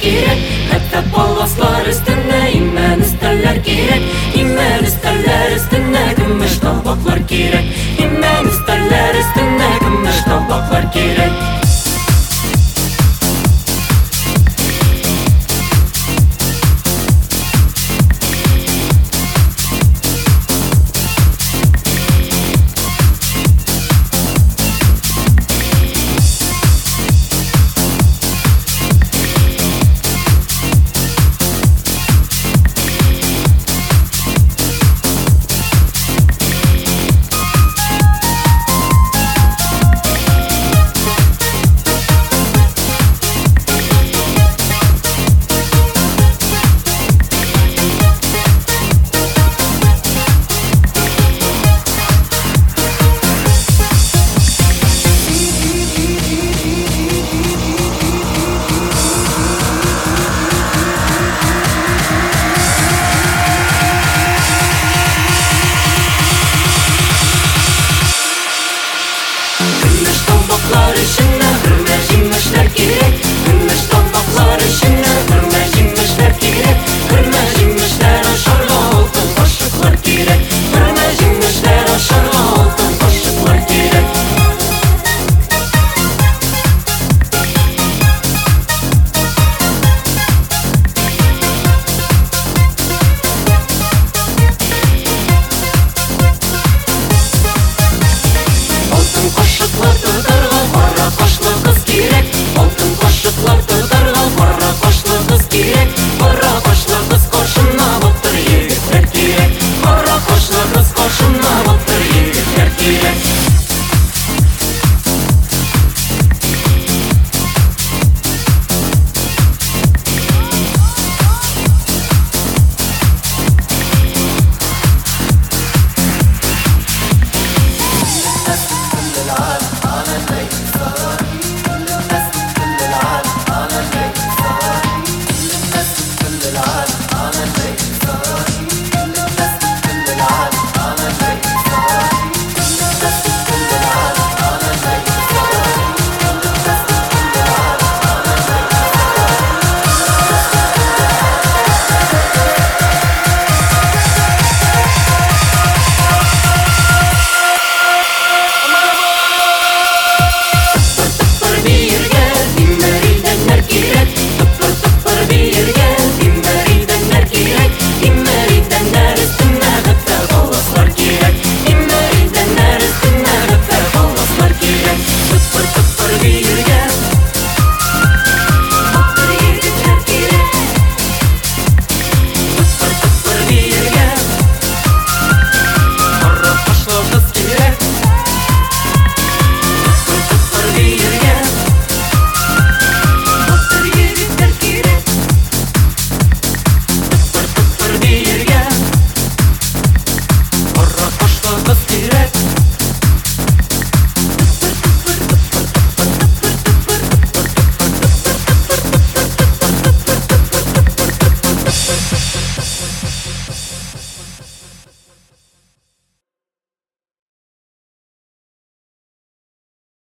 кирәк, хәтта паласлар өстенә имән өстәлләр кирәк, имән өстәлләр өстенә көмеш табаклар кирәк, имән өстәлләр өстенә көмеш табаклар кирәк. Табаклар эченә хөрмә җимешләр кирәк, көмеш табаклар эченә хөрмә җимешләр кирәк, хөрмә җимешләр ашарга алтын кашыклар кирәк, хөрмә җимешләр ашарга алтын кашыклар кирәк. Алтын кашыклар тотарга кара кашлы кыз кирәк, алтын кашыклар тотарга кара кашлы кыз кирәк, кара кашлы кыз кашына батыр егетләр кирәк, кара кашлы кыз кашына батыр егетләр кирәк. العالم